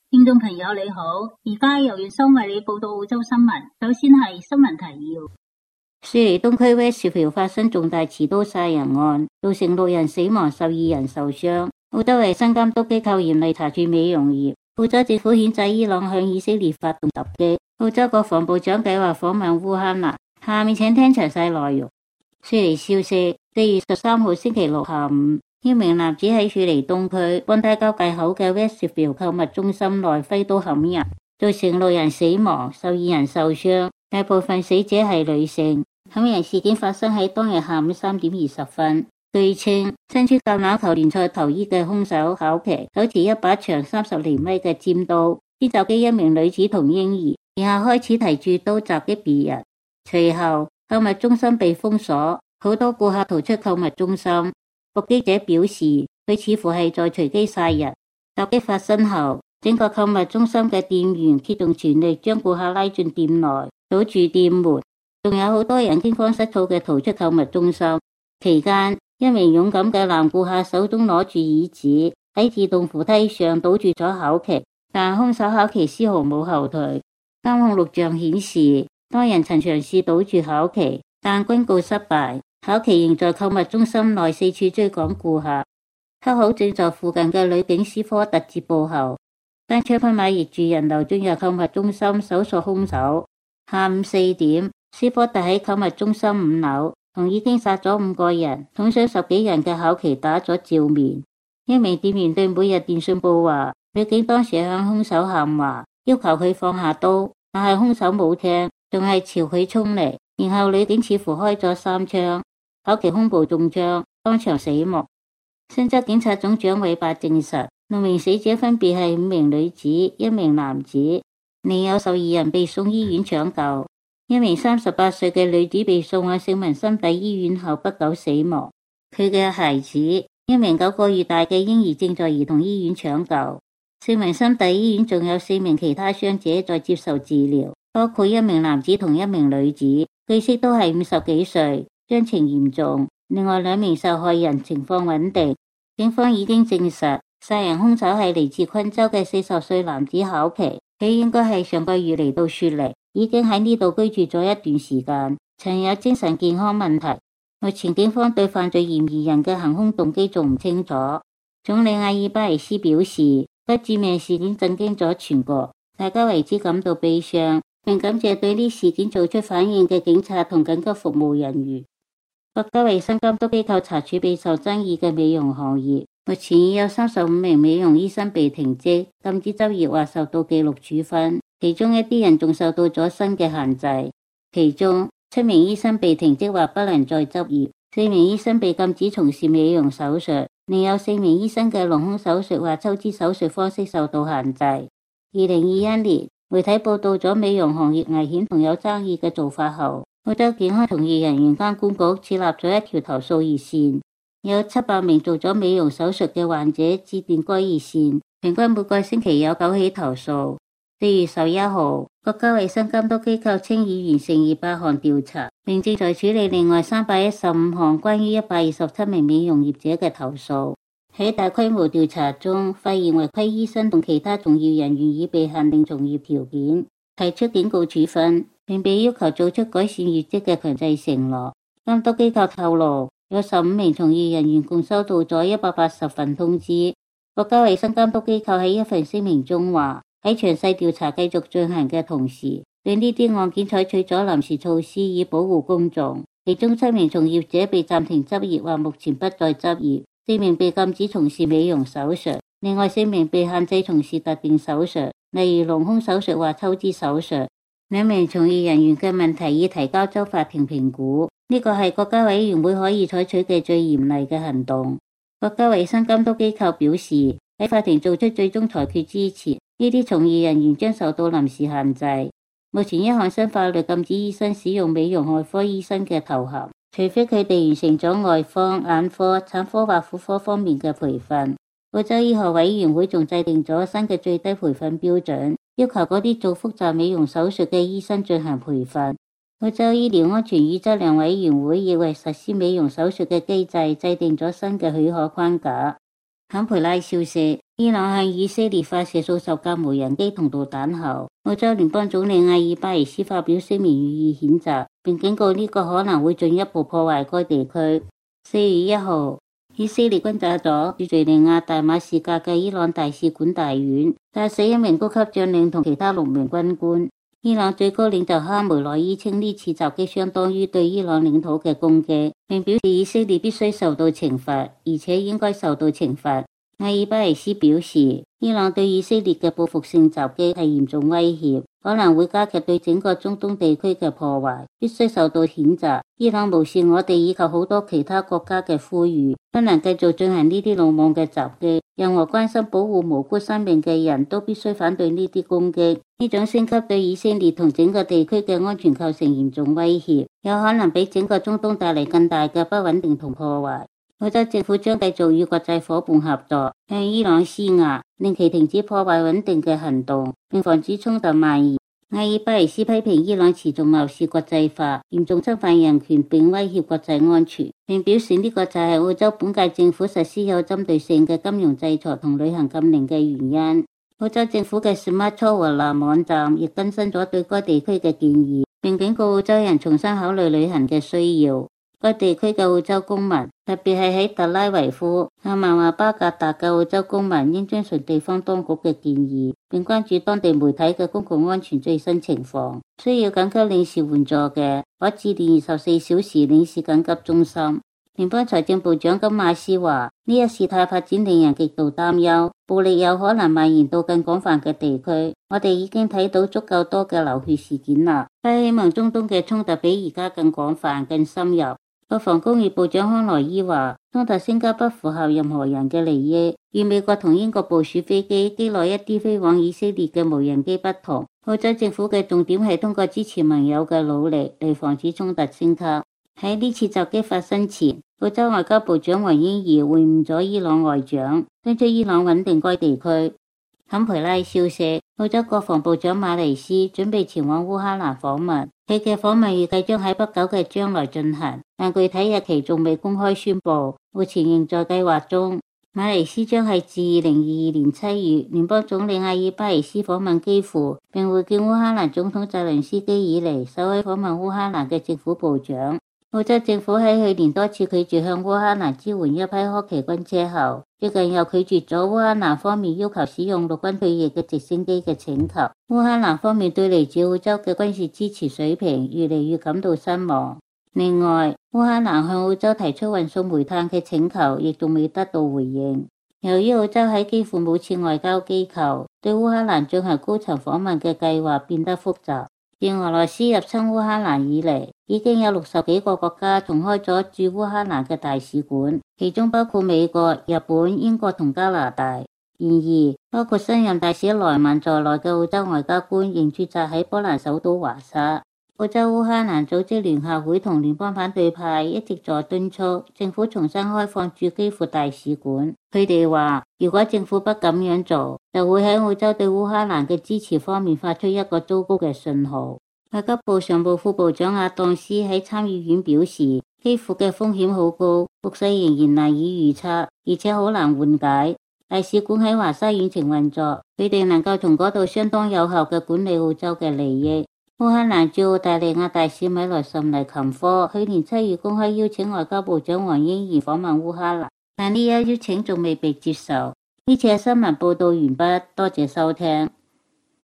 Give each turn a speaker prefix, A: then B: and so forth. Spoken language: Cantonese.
A: 聽眾朋友你好，而家由袁生為你報道澳洲新聞。首先係新聞提要：雪梨東區 Westville 發生重大持刀殺人案，造成6人死亡，12人受傷。澳洲衛生監督機構嚴厲查處美容業。澳洲政府譴責伊朗向以色列發動襲擊。澳洲國防部長計劃訪問烏克蘭。下面請聽詳細內容。雪梨消息：4月13號星期六下午，一名男子喺雪梨東區邦達交界口嘅 Westville 購物中心內揮刀砍人，造成6人死亡，12人受傷，大部分死者係女性。砍人事件發生喺當日下午3點20分。據稱，身穿橄欖球聯賽球衣嘅兇手考奇手持一把長30厘米嘅尖刀，先襲擊一名女子同嬰兒，然後開始提住刀襲擊別人。隨後，購物中心被封鎖，好多顧客逃出購物中心。目擊者表示，佢似乎係在隨機殺人。襲擊發生後，整個購物中心嘅店員竭盡全力將顧客拉進店內，堵住店門，仲有好多人驚慌失措嘅逃出購物中心。期間，一名勇敢嘅男顧客手中攞住椅子，喺自動扶梯上堵住咗考奇，但兇手考奇絲毫冇後退。監控錄像顯示，多人曾嘗試堵住考奇，但均告失敗。考奇仍在購物中心內四處追趕顧客。恰好正在附近嘅女警斯科特接報後，單槍匹馬逆住人流進入購物中心搜索兇手。下午4點，斯科特喺購物中心5樓同已經殺咗5個人、捅傷10幾人嘅考奇打咗照面。一名店員對每日電訊報話，女警當時向兇手喊話，要求佢放下刀，但係兇手冇聽，仲係朝佢衝嚟。然後女警似乎開咗3槍，考奇胸部中槍，當場死亡。新州檢察總長韋伯證實，6名死者分別係5名女子、1名男子，另有12人被送醫院搶救。一名38歲嘅女子被送往聖文森第醫院後不久死亡，佢嘅孩子一名9個月大嘅嬰兒正在兒童醫院搶救。聖文森第醫院仲有4名其他傷者在接受治療，包括1名男子同1名女子，據悉都係50幾歲，傷情嚴重。另外2名受害人情況穩定。警方已經證實殺人兇手係嚟自昆州嘅40歲男子考奇，佢應該係上個月嚟到雪梨，已經喺呢度居住咗一段時間，曾有精神健康問題。目前警方對犯罪嫌疑人嘅行兇動機仲唔清楚。總理阿爾巴尼斯表示，不致命事件震驚咗全國，大家為之感到悲傷，並感謝對呢事件做出反應嘅警察同緊急服務人員。國家衛生監督機構查處備受爭議嘅美容行業，目前已有35名美容醫生被停職、禁止執業或受到紀律處分，其中一啲人仲受到咗新嘅限制。其中7名醫生被停職或不能再執業，4名醫生被禁止從事美容手術，另有4名醫生嘅隆胸手術或抽脂手術方式受到限制。2021年，媒體報道咗美容行業危險同有爭議嘅做法後，澳洲健康從業人員監管局設立咗一條投訴熱線，有700名做咗美容手術嘅患者致電該熱線，平均每個星期有9起投訴。4月11號，國家衛生監督機構稱已完成200項調查，並正在處理另外315項關於127名美容業者嘅投訴。喺大規模調查中，發現違規醫生同其他從業人員已被限定從業條件，提出警告處分，並被要求做出改善業績嘅強制承諾。監督機構透露，有15名從業人員共收到咗180份通知。國家衛生監督機構喺一份聲明中話，喺詳細調查繼續進行嘅同時，對呢啲案件採取咗臨時措施以保護公眾。其中7名從業者被暫停執業或目前不再執業，4名被禁止從事美容手術，另外4名被限制從事特定手術，例如隆胸手術或抽脂手術。2名從業人員嘅問題已提交州法庭評估，呢個係國家委員會可以採取嘅最嚴厲嘅行動。國家衛生監督機構表示，喺法庭做出最終裁決之前，呢啲從業人員將受到臨時限制。目前一項新法律禁止醫生使用美容外科醫生嘅頭銜，除非佢哋完成咗外科、眼科、產科或婦科方面嘅培訓。澳洲醫學委員會仲制定咗新嘅最低培訓標準，要求嗰啲做複雜美容手術嘅醫生進行培訓。澳洲醫療安全與質量委員會亦為實施美容手術嘅機制制定咗新嘅許可框架。 坎培拉消息，伊朗向以色列發射數十架無人機同導彈後，澳洲聯邦總理艾爾巴尼斯發表聲明予以譴責，並警告呢個可能會進一步破壞該地區。4月1號，以色列轟炸咗駐敘利亞大馬士革嘅伊朗大使館大院，殺死1名高級將領同其他6名軍官。伊朗最高領袖哈梅內伊稱呢次襲擊相當於對伊朗領土嘅攻擊，並表示以色列必須受到懲罰，而且應該受到懲罰。艾爾巴尼斯表示，伊朗對以色列嘅報復性襲擊係嚴重威脅，可能會加劇對整個中東地區嘅破壞，必須受到譴責。伊朗無視我哋以及好多其他國家嘅呼籲，不能繼續進行呢啲魯莽嘅襲擊。任何關心保護無辜生命嘅人都必須反對呢啲攻擊。呢種升級對以色列同整個地區嘅安全構成嚴重威脅，有可能俾整個中東帶嚟更大嘅不穩定同破壞。澳洲政府將繼續與國際夥伴合作，向伊朗施壓，令其停止破壞穩定嘅行動，並防止衝突蔓延。艾爾巴尼斯批評伊朗持續漠視國際法，嚴重侵犯人權並威脅國際安全，並表示呢個就係澳洲本屆政府實施有針對性嘅金融制裁同旅行禁令嘅原因。澳洲政府嘅 Smart Traveller 網站亦更新咗對該地區嘅建議，並警告澳洲人重新考慮旅行嘅需要。該地區嘅澳洲公民，特別係喺特拉維夫、阿曼華巴格達嘅澳洲公民，應遵循地方當局嘅建議，並關注當地媒體嘅公共安全最新情況。需要緊急領事援助嘅，可致電24小時領事緊急中心。聯邦財政部長金馬斯話：呢一事態發展令人極度擔憂，暴力有可能蔓延到更廣泛嘅地區。我哋已經睇到足夠多嘅流血事件啦，不希望中東嘅衝突比而家更廣泛、更深入。國防工業部長康萊伊話：衝突升級不符合任何人嘅利益。與美國同英國部署飛機擊落一啲飛往以色列嘅無人機不同，澳洲政府嘅重點係通過支持盟友嘅努力嚟防止衝突升級。喺呢次襲擊發生前，澳洲外交部長黃英儀會晤咗伊朗外長，敦促伊朗穩定該地區。坎培拉消息，澳洲國防部長馬尼斯準備前往烏克蘭訪問，佢嘅訪問預計將喺不久嘅將來進行，但具體日期仲未公開宣布，目前仍在計劃中。馬尼斯將係自2022年7月聯邦總理艾爾巴尼斯訪問基輔並會見烏克蘭總統澤倫斯基以嚟首位訪問烏克蘭嘅政府部長。澳洲政府喺去年多次拒絕向烏克蘭支援一批柯奇軍車後，最近又拒絕咗烏克蘭方面要求使用陸軍退役嘅直升機嘅請求。烏克蘭方面對嚟自澳洲嘅軍事支持水平越嚟越感到失望。另外，烏克蘭向澳洲提出運送煤炭嘅請求亦仲未得到回應。由於澳洲喺基輔冇設外交機構，對烏克蘭進行高層訪問嘅計劃變得複雜。自俄羅斯入侵烏克蘭以嚟，已經有60幾個國家重開咗駐烏克蘭嘅大使館，其中包括美國、日本、英國同加拿大。然而，包括新任大使萊曼在內嘅澳洲外交官仍駐紮喺波蘭首都華沙。澳洲烏克蘭組織聯合會同聯邦反對派一直在敦促政府重新開放駐基輔大使館。佢哋話，如果政府不咁樣做，就會喺澳洲對烏克蘭嘅支持方面發出一個糟糕嘅信號。外交部常務副部長亞當斯喺參議院表示，基輔嘅風險好高，局勢仍然難以預測，而且好難緩解。大使館喺華沙遠程運作，佢哋能夠從嗰度相當有效嘅管理澳洲嘅利益。烏克蘭駐澳大利亞大使米萊什尼琴科去年7月公開邀請外交部長黃英賢訪問烏克蘭，但呢一邀請仲未被接受。呢次嘅新聞報道完畢，多謝收聽。